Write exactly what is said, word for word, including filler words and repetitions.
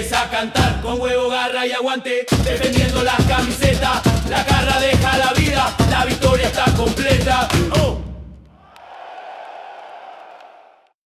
empieza a cantar con huevo, garra y aguante, defendiendo la camiseta. La garra deja la vida, la victoria está completa. Oh.